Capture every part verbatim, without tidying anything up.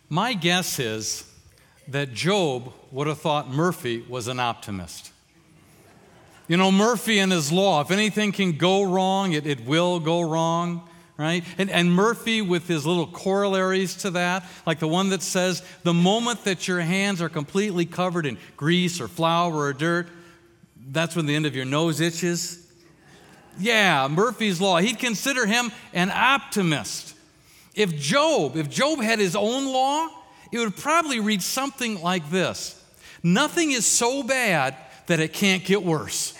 My guess is that Job would have thought Murphy was an optimist. You know, Murphy and his law, if anything can go wrong, it, it will go wrong, right? And, and Murphy with his little corollaries to that, like the one that says, the moment that your hands are completely covered in grease or flour or dirt, that's when the end of your nose itches. Yeah, Murphy's law. He'd consider him an optimist. If Job, if Job had his own law, it would probably read something like this. Nothing is so bad that it can't get worse.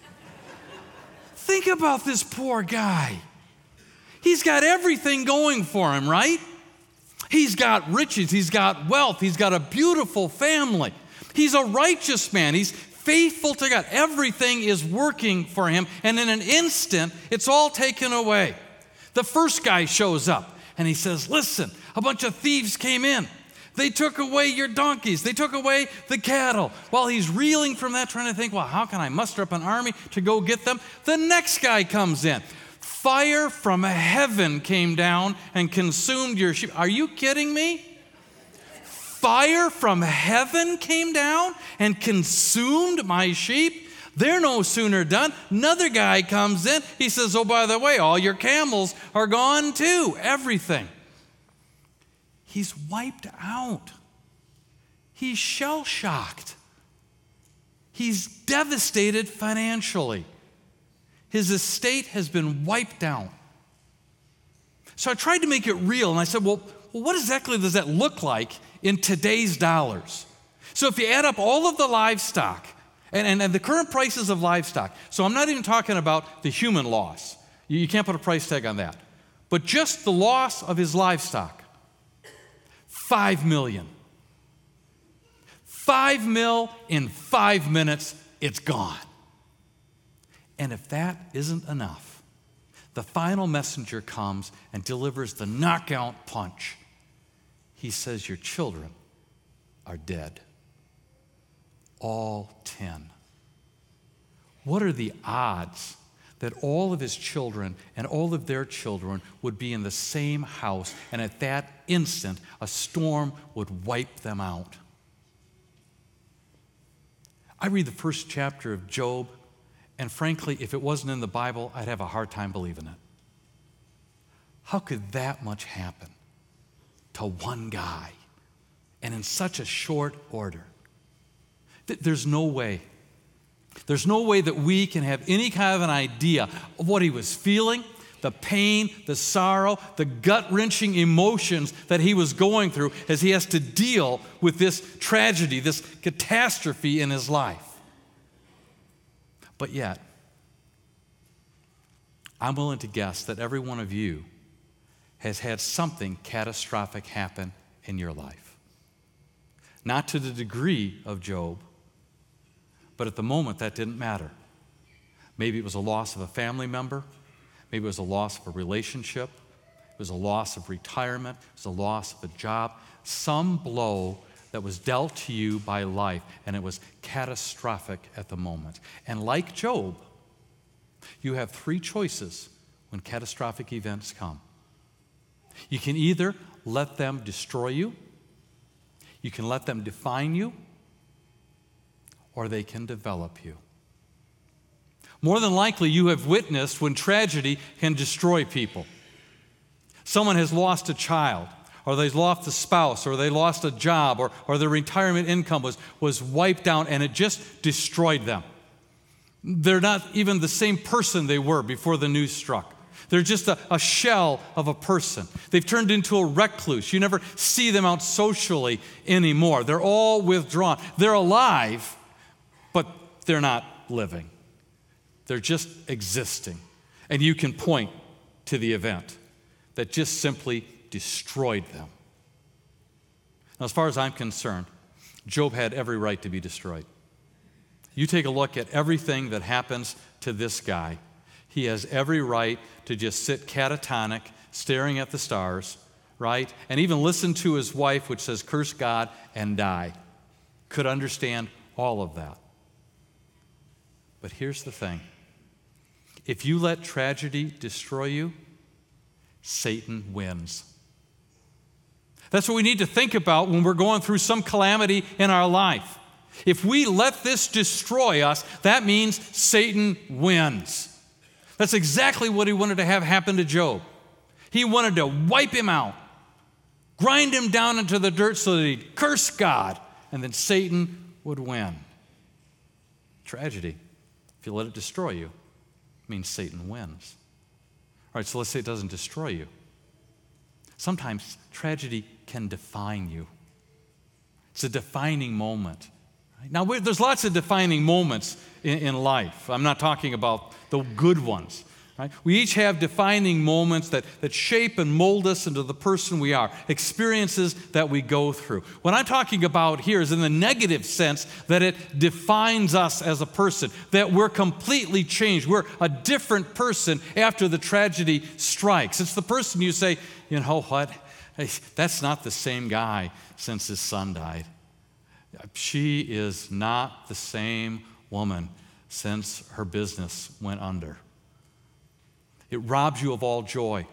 Think about this poor guy. He's got everything going for him, right? He's got riches, he's got wealth, he's got a beautiful family. He's a righteous man, he's faithful to God. Everything is working for him, and in an instant, it's all taken away. The first guy shows up, and he says, listen, a bunch of thieves came in. They took away your donkeys. They took away the cattle. While he's reeling from that, trying to think, well, how can I muster up an army to go get them? The next guy comes in. Fire from heaven came down and consumed your sheep. Are you kidding me? Fire from heaven came down and consumed my sheep? They're no sooner done. Another guy comes in. He says, oh, by the way, all your camels are gone too. Everything. He's wiped out. He's shell-shocked. He's devastated financially. His estate has been wiped out. So I tried to make it real, and I said, well, well, what exactly does that look like in today's dollars? So if you add up all of the livestock, and, and, and the current prices of livestock, so I'm not even talking about the human loss. You, you can't put a price tag on that. But just the loss of his livestock. Five million. Five mil in five minutes, it's gone. And if that isn't enough, the final messenger comes and delivers the knockout punch. He says, your children are dead. All ten. What are the odds that all of his children and all of their children would be in the same house, and at that instant, a storm would wipe them out? I read the first chapter of Job, and frankly, if it wasn't in the Bible, I'd have a hard time believing it. How could that much happen to one guy, and in such a short order? There's no way. There's no way that we can have any kind of an idea of what he was feeling, the pain, the sorrow, the gut-wrenching emotions that he was going through as he has to deal with this tragedy, this catastrophe in his life. But yet, I'm willing to guess that every one of you has had something catastrophic happen in your life. Not to the degree of Job, but at the moment, that didn't matter. Maybe it was a loss of a family member. Maybe it was a loss of a relationship. It was a loss of retirement. It was a loss of a job. Some blow that was dealt to you by life, and it was catastrophic at the moment. And like Job, you have three choices when catastrophic events come. You can either let them destroy you, you can let them define you, or they can develop you. More than likely, you have witnessed when tragedy can destroy people. Someone has lost a child, or they've lost a spouse, or they lost a job, or, or their retirement income was, was wiped out, and it just destroyed them. They're not even the same person they were before the news struck. They're just a, a shell of a person. They've turned into a recluse. You never see them out socially anymore. They're all withdrawn. They're alive, but they're not living. They're just existing. And you can point to the event that just simply destroyed them. Now, as far as I'm concerned, Job had every right to be destroyed. You take a look at everything that happens to this guy. He has every right to just sit catatonic, staring at the stars, right? And even listen to his wife, which says, curse God and die. Could understand all of that. But here's the thing. If you let tragedy destroy you, Satan wins. That's what we need to think about when we're going through some calamity in our life. If we let this destroy us, that means Satan wins. That's exactly what he wanted to have happen to Job. He wanted to wipe him out, grind him down into the dirt so that he'd curse God, and then Satan would win. Tragedy. If you let it destroy you, it means Satan wins. All right, so let's say it doesn't destroy you. Sometimes tragedy can define you. It's a defining moment. Right? Now, there's lots of defining moments in, in life. I'm not talking about the good ones. Right? We each have defining moments that, that shape and mold us into the person we are, experiences that we go through. What I'm talking about here is in the negative sense that it defines us as a person, that we're completely changed. We're a different person after the tragedy strikes. It's the person you say, you know what, hey, that's not the same guy since his son died. She is not the same woman since her business went under. It robs you of all joy.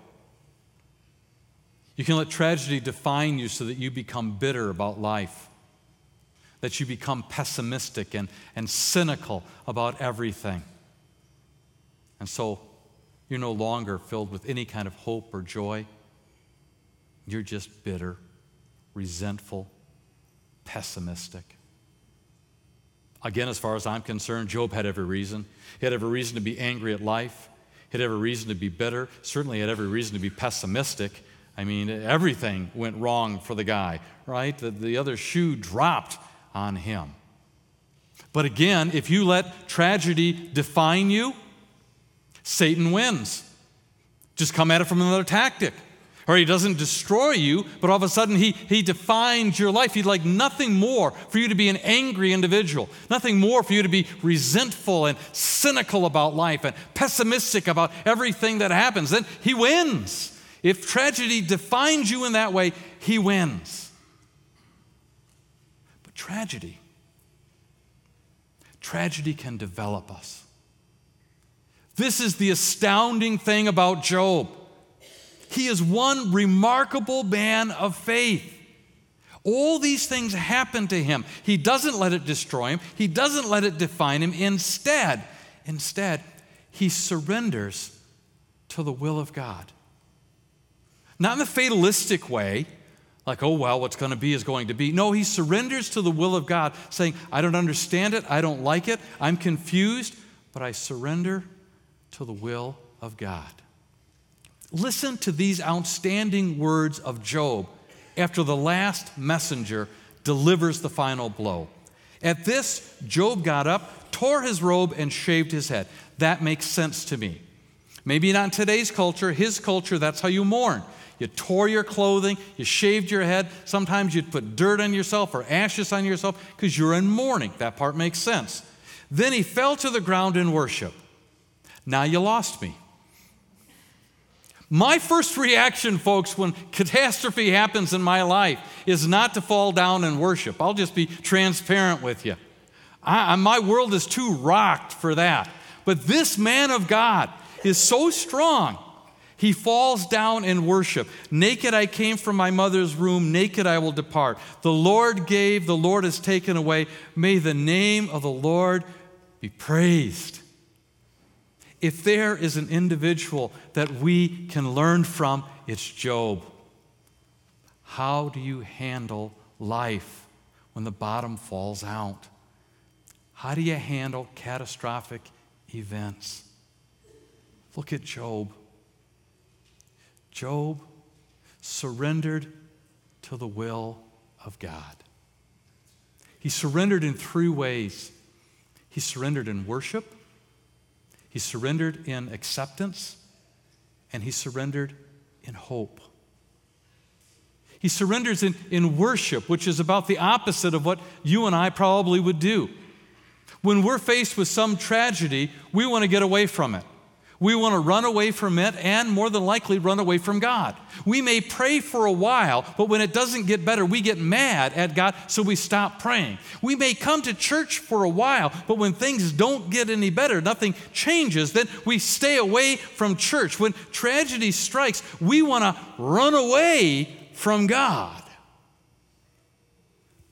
You can let tragedy define you so that you become bitter about life, that you become pessimistic and, and cynical about everything. And so you're no longer filled with any kind of hope or joy. You're just bitter, resentful, pessimistic. Again, as far as I'm concerned, Job had every reason. He had every reason to be angry at life. He had every reason to be bitter. Certainly had every reason to be pessimistic. I mean, everything went wrong for the guy, right? The, the other shoe dropped on him. But again, if you let tragedy define you, Satan wins. Just come at it from another tactic. Or he doesn't destroy you, but all of a sudden he, he defines your life. He'd like nothing more for you to be an angry individual, nothing more for you to be resentful and cynical about life and pessimistic about everything that happens. Then he wins. If tragedy defines you in that way, he wins. But tragedy, tragedy can develop us. This is the astounding thing about Job. He is one remarkable man of faith. All these things happen to him. He doesn't let it destroy him. He doesn't let it define him. Instead, instead, he surrenders to the will of God. Not in the fatalistic way, like, oh, well, what's going to be is going to be. No, he surrenders to the will of God, saying, I don't understand it. I don't like it. I'm confused, but I surrender to the will of God. Listen to these outstanding words of Job after the last messenger delivers the final blow. At this, Job got up, tore his robe, and shaved his head. That makes sense to me. Maybe not in today's culture. His culture, that's how you mourn. You tore your clothing, you shaved your head. Sometimes you'd put dirt on yourself or ashes on yourself because you're in mourning. That part makes sense. Then he fell to the ground in worship. Now you lost me. My first reaction, folks, when catastrophe happens in my life is not to fall down and worship. I'll just be transparent with you. I, my world is too rocked for that. But this man of God is so strong, he falls down in worship. Naked I came from my mother's womb, naked I will depart. The Lord gave, the Lord has taken away. May the name of the Lord be praised. If there is an individual that we can learn from, it's Job. How do you handle life when the bottom falls out? How do you handle catastrophic events? Look at Job. Job surrendered to the will of God. He surrendered in three ways. He surrendered in worship, he surrendered in acceptance, and he surrendered in hope. He surrenders in, in worship, which is about the opposite of what you and I probably would do. When we're faced with some tragedy, we want to get away from it. We want to run away from it and more than likely run away from God. We may pray for a while, but when it doesn't get better, we get mad at God, so we stop praying. We may come to church for a while, but when things don't get any better, nothing changes, then we stay away from church. When tragedy strikes, we want to run away from God.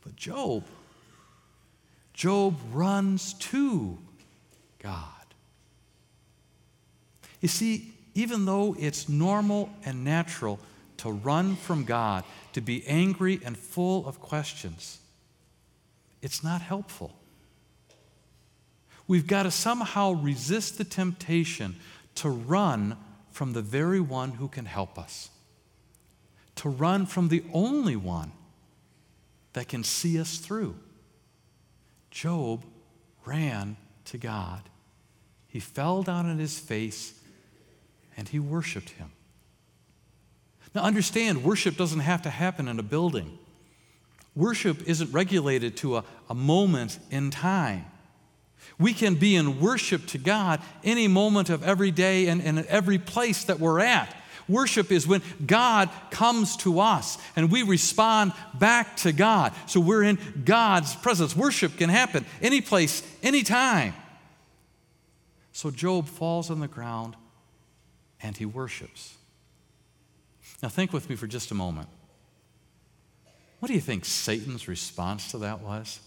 But Job, Job runs to God. You see, even though it's normal and natural to run from God, to be angry and full of questions, it's not helpful. We've got to somehow resist the temptation to run from the very one who can help us, to run from the only one that can see us through. Job ran to God. He fell down on his face and he worshiped him. Now understand, worship doesn't have to happen in a building. Worship isn't regulated to a, a moment in time. We can be in worship to God any moment of every day and, and every place that we're at. Worship is when God comes to us and we respond back to God. So we're in God's presence. Worship can happen any place, any time. So Job falls on the ground and he worships. Now think with me for just a moment. What do you think Satan's response to that was?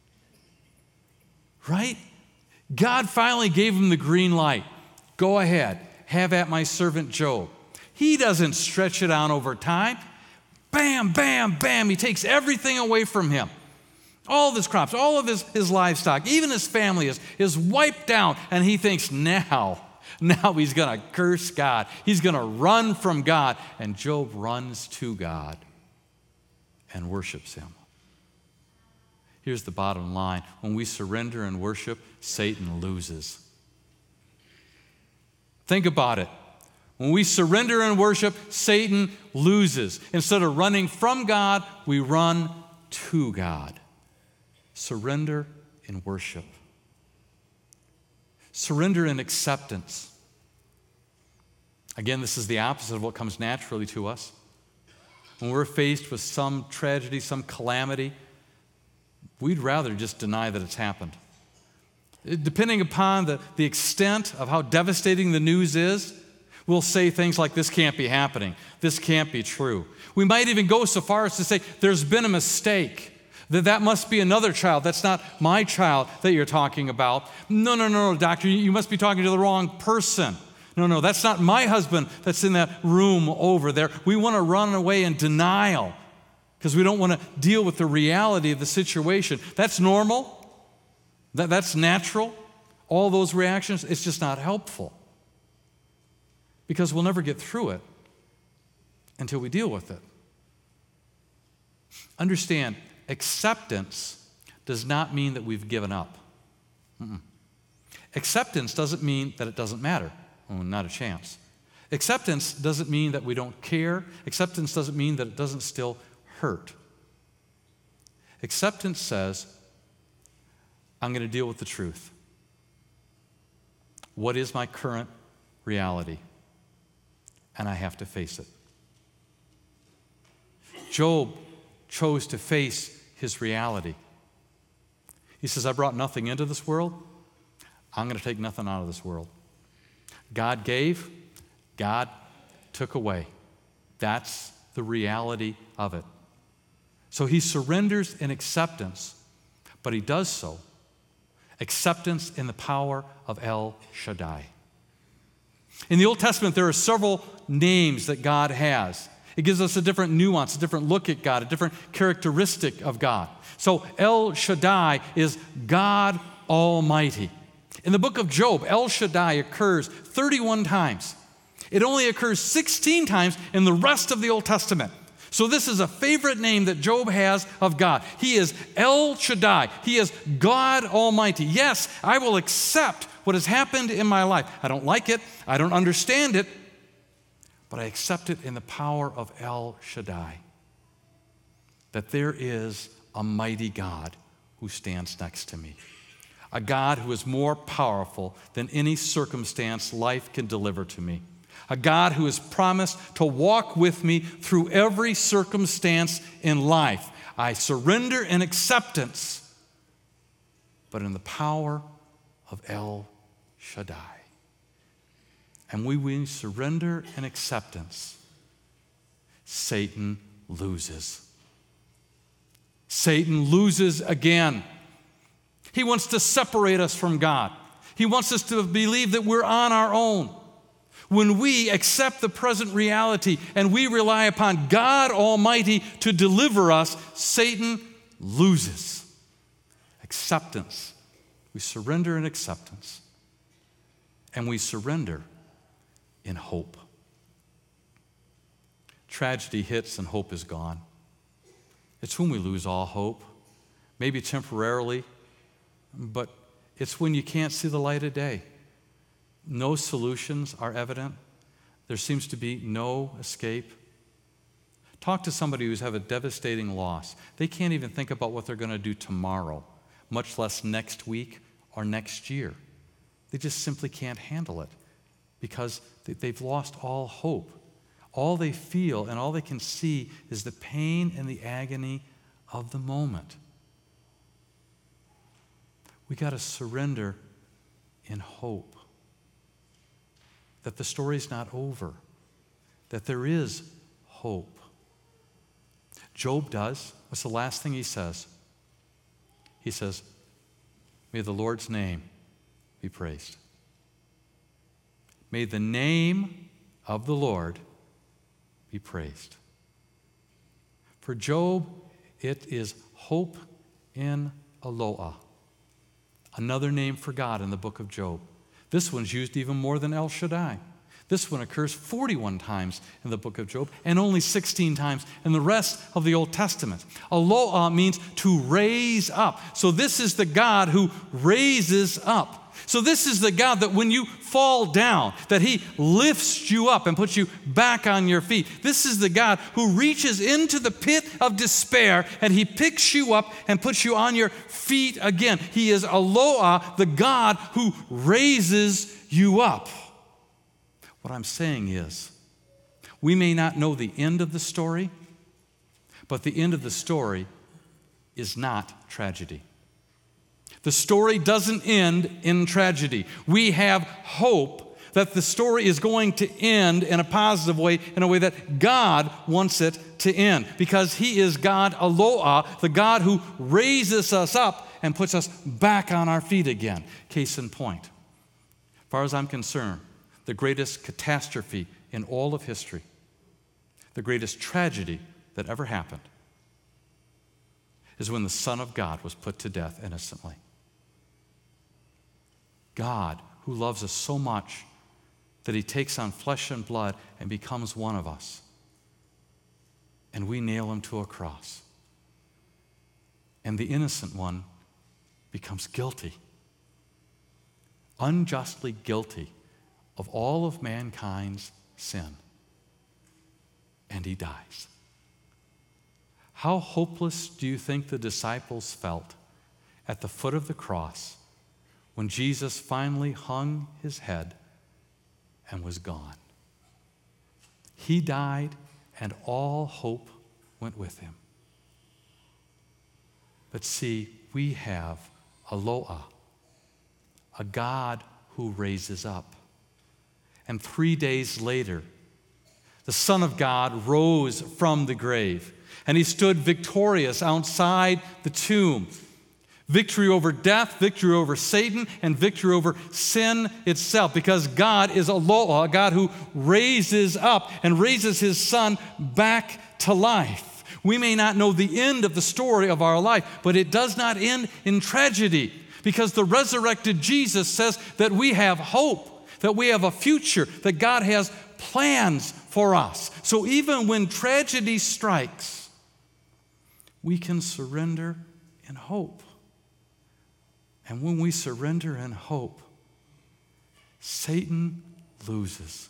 Right? God finally gave him the green light. Go ahead, have at my servant Job. He doesn't stretch it out over time. Bam, bam, bam. He takes everything away from him. All of his crops, all of his, his livestock, even his family is, is wiped out. And he thinks now, now he's going to curse God. He's going to run from God. And Job runs to God and worships him. Here's the bottom line. When we surrender and worship, Satan loses. Think about it. When we surrender and worship, Satan loses. Instead of running from God, we run to God. Surrender in worship. Surrender in acceptance. Again, this is the opposite of what comes naturally to us. When we're faced with some tragedy, some calamity, we'd rather just deny that it's happened. Depending upon the, the extent of how devastating the news is, we'll say things like, this can't be happening. This can't be true. We might even go so far as to say, there's been a mistake. That that must be another child. That's not my child that you're talking about. No, no, no, no, doctor, you must be talking to the wrong person. No, no, that's not my husband that's in that room over there. We want to run away in denial because we don't want to deal with the reality of the situation. That's normal. That, that's natural. All those reactions, it's just not helpful. Because we'll never get through it until we deal with it. Understand, acceptance does not mean that we've given up. Mm-mm. Acceptance doesn't mean that it doesn't matter. Oh, not a chance. Acceptance doesn't mean that we don't care. Acceptance doesn't mean that it doesn't still hurt. Acceptance says, I'm going to deal with the truth. What is my current reality? And I have to face it. Job chose to face his reality. He says, I brought nothing into this world. I'm going to take nothing out of this world. God gave, God took away. That's the reality of it. So he surrenders in acceptance, but he does so. Acceptance in the power of El Shaddai. In the Old Testament, there are several names that God has. It gives us a different nuance, a different look at God, a different characteristic of God. So El Shaddai is God Almighty. In the book of Job, El Shaddai occurs thirty-one times. It only occurs sixteen times in the rest of the Old Testament. So this is a favorite name that Job has of God. He is El Shaddai. He is God Almighty. Yes, I will accept what has happened in my life. I don't like it. I don't understand it. But I accept it in the power of El Shaddai. That there is a mighty God who stands next to me. A God who is more powerful than any circumstance life can deliver to me. A God who has promised to walk with me through every circumstance in life. I surrender in acceptance, but in the power of El Shaddai. And when we surrender in acceptance, Satan loses. Satan Satan loses again. He wants to separate us from God. He wants us to believe that we're on our own. When we accept the present reality and we rely upon God Almighty to deliver us, Satan loses. Acceptance. We surrender in acceptance. And we surrender in hope. Tragedy hits and hope is gone. It's when we lose all hope, maybe temporarily, but it's when you can't see the light of day. No solutions are evident. There seems to be no escape. Talk to somebody who's had a devastating loss. They can't even think about what they're going to do tomorrow, much less next week or next year. They just simply can't handle it because they've lost all hope. All they feel and all they can see is the pain and the agony of the moment. We got to surrender in hope that the story's not over, that there is hope. Job does. What's the last thing he says? He says, "May the Lord's name be praised." May the name of the Lord be praised. For Job, it is hope in Eloah, another name for God in the book of Job. This one's used even more than El Shaddai. This one occurs forty-one times in the book of Job and only sixteen times in the rest of the Old Testament. Eloah means to raise up. So this is the God who raises up. So this is the God that when you fall down, that he lifts you up and puts you back on your feet. This is the God who reaches into the pit of despair and he picks you up and puts you on your feet again. He is Eloah, the God who raises you up. What I'm saying is, we may not know the end of the story, but the end of the story is not tragedy. The story doesn't end in tragedy. We have hope that the story is going to end in a positive way, in a way that God wants it to end, because he is God Eloah, the God who raises us up and puts us back on our feet again. Case in point, as far as I'm concerned, the greatest catastrophe in all of history, the greatest tragedy that ever happened, is when the Son of God was put to death innocently. God, who loves us so much that he takes on flesh and blood and becomes one of us, and we nail him to a cross. And the innocent one becomes guilty, unjustly guilty of all of mankind's sin. And he dies. How hopeless do you think the disciples felt at the foot of the cross when Jesus finally hung his head and was gone? He died and all hope went with him. But see, we have Eloah, a God who raises up. And three days later, the Son of God rose from the grave, and he stood victorious outside the tomb. Victory over death, victory over Satan, and victory over sin itself, because God is Eloah, a God who raises up and raises his Son back to life. We may not know the end of the story of our life, but it does not end in tragedy, because the resurrected Jesus says that we have hope, that we have a future, that God has plans for us. So even when tragedy strikes, we can surrender in hope. And when we surrender in hope, Satan loses.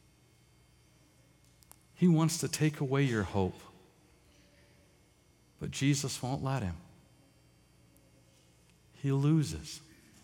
He wants to take away your hope, but Jesus won't let him. He loses.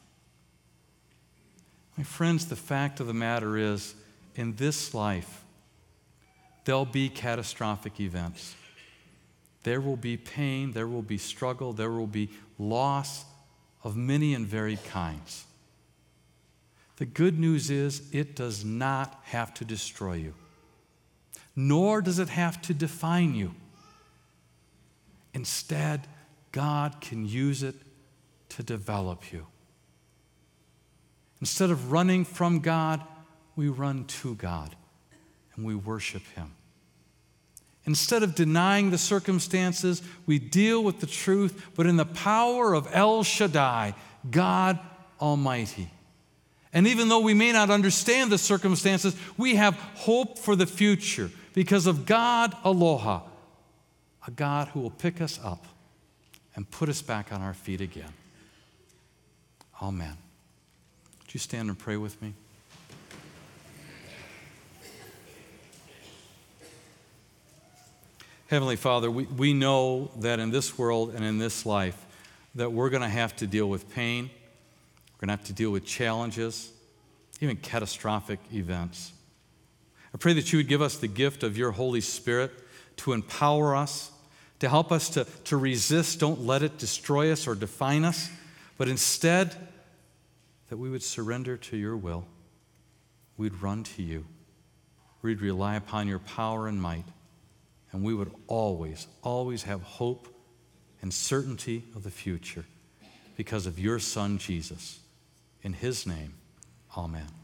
My friends, the fact of the matter is, in this life, there'll be catastrophic events. There will be pain, there will be struggle, there will be loss of many and varied kinds. The good news is, it does not have to destroy you, nor does it have to define you. Instead, God can use it to develop you. Instead of running from God, we run to God and we worship Him. Instead of denying the circumstances, we deal with the truth, but in the power of El Shaddai, God Almighty. And even though we may not understand the circumstances, we have hope for the future because of God Aloha, a God who will pick us up and put us back on our feet again. Amen. Would you stand and pray with me? Heavenly Father, we, we know that in this world and in this life that we're going to have to deal with pain. We're going to have to deal with challenges, even catastrophic events. I pray that you would give us the gift of your Holy Spirit to empower us, to help us to, to resist. Don't let it destroy us or define us, but instead that we would surrender to your will. We'd run to you. We'd rely upon your power and might. And we would always, always have hope and certainty of the future because of your Son, Jesus. In his name, amen.